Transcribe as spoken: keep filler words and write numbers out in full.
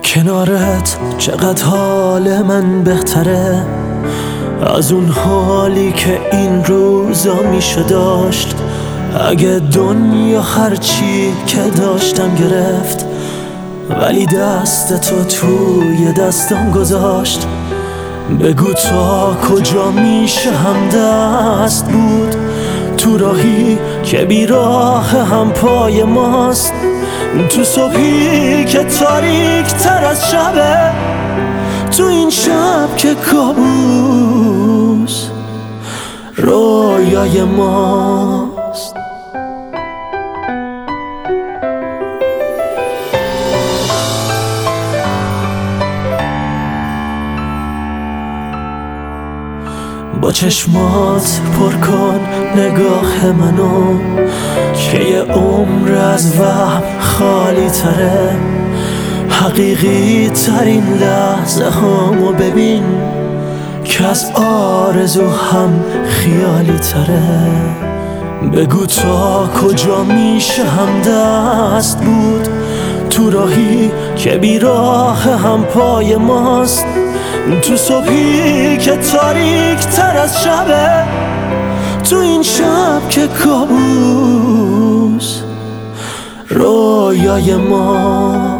کنارت چقدر حال من بهتره از اون حالی که این روزا میشه داشت. اگه دنیا هرچی که داشتم گرفت، ولی دست تو توی دستم گذاشت. بگو تا کجا میشه هم دست بود تو راهی که بیراه هم پای ماست، تو صبحی که تاریک تر از شبه، تو این شب که کابوس رویای ماست. با چشمات پر کن نگاه منو که یه عمر از وهم خالی تره. حقیقی ترین لحظه هامو ببین که از آرزو هم خیالی تره. بگو تا کجا میشه هم دست بود تو راهی که بیراه هم پای ماست، تو صبحی که تاریک تر از شبه، تو این شب که کابوس رویای ما.